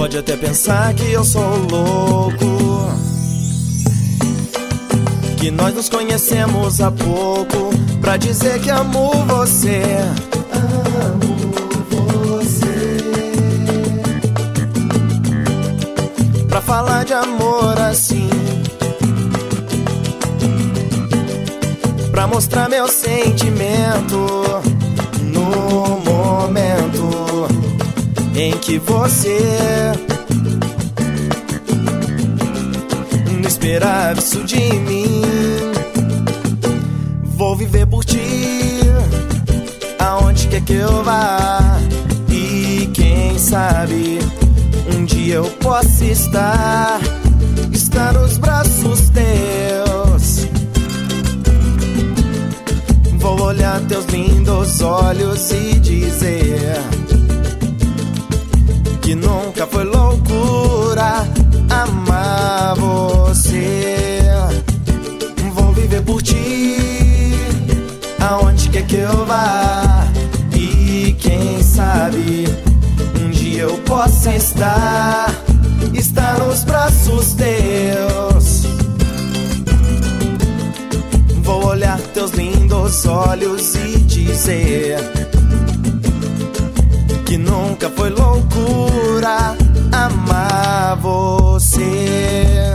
Pode até pensar que eu sou louco, que nós nos conhecemos há pouco, pra dizer que amo você. Amo você. Pra falar de amor assim, pra mostrar meu sentimento no momento em que você não esperava isso de mim. Vou viver por ti, aonde quer que eu vá, e quem sabe um dia eu possa estar nos braços teus. Vou olhar teus lindos olhos e dizer que nunca foi loucura amar você. Vou viver por ti, aonde quer que eu vá, e quem sabe um dia eu possa estar nos braços teus. Vou olhar teus lindos olhos e dizer que nunca foi loucura amar você.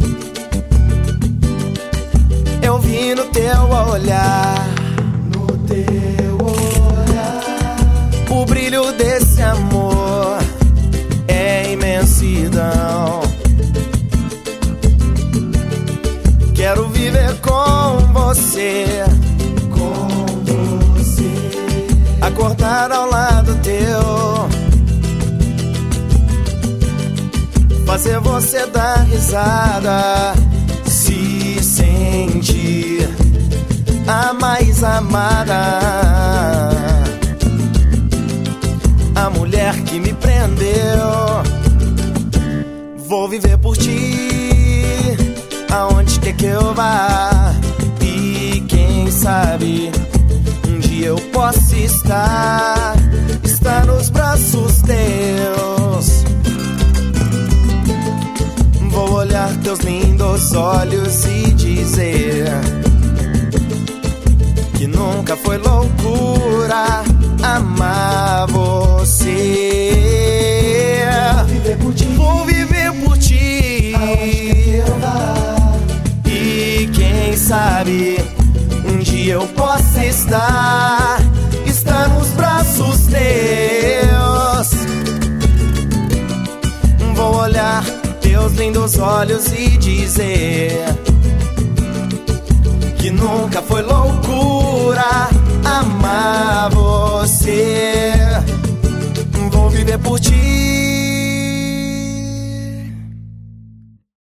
Eu vi no teu olhar, o brilho desse amor é imensidão. Quero viver com você, acordar ao lado teu, fazer você dar risada, se sentir a mais amada, a mulher que me prendeu. Vou viver por ti, aonde quer que eu vá, e quem sabe um dia eu possa estar nos braços teus. Vou olhar teus lindos olhos e dizer que nunca foi loucura amar você. Vou viver por ti, e quem sabe um dia eu possa estar nos braços teus. Vou olhar teus lindos olhos e dizer que nunca foi loucura